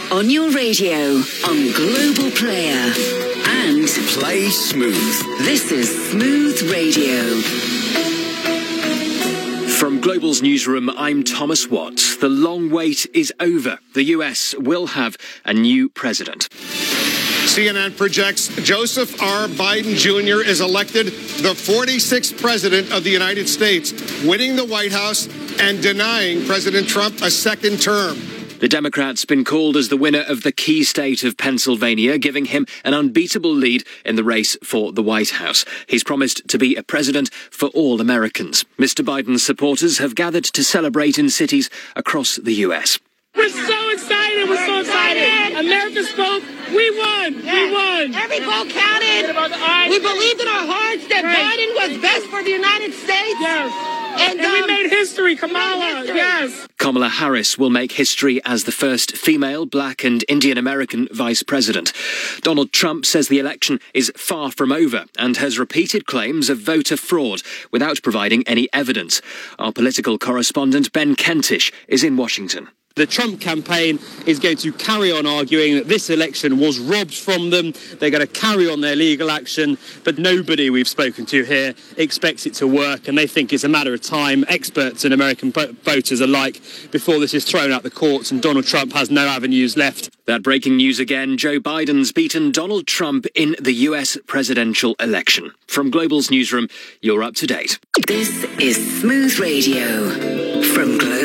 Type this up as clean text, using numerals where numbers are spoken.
On your radio, on Global Player, and Play Smooth. This is Smooth Radio. From Global's newsroom, I'm Thomas Watt. The long wait is over. The US will have a new president. CNN projects Joseph R. Biden Jr. is elected the 46th president of the United States, winning the White House and denying President Trump a second term. The Democrat's been called as the winner of the key state of Pennsylvania, giving him an unbeatable lead in the race for the White House. He's promised to be a president for all Americans. Mr. Biden's supporters have gathered to celebrate in cities across the US. We're so excited. We're so excited. America spoke. We won. We won. Every vote counted. We believed in our hearts that Biden was best for the United States. Yes. And we made history, Kamala. Yes. Kamala Harris will make history as the first female, black and Indian American vice president. Donald Trump says the election is far from over and has repeated claims of voter fraud without providing any evidence. Our political correspondent Ben Kentish is in Washington. The Trump campaign is going to carry on arguing that this election was robbed from them. They're going to carry on their legal action, but nobody we've spoken to here expects it to work, and they think it's a matter of time, experts and American voters alike, before this is thrown out the courts and Donald Trump has no avenues left. That breaking news again, Joe Biden's beaten Donald Trump in the US presidential election. From Global's newsroom, you're up to date. This is Smooth Radio from Global.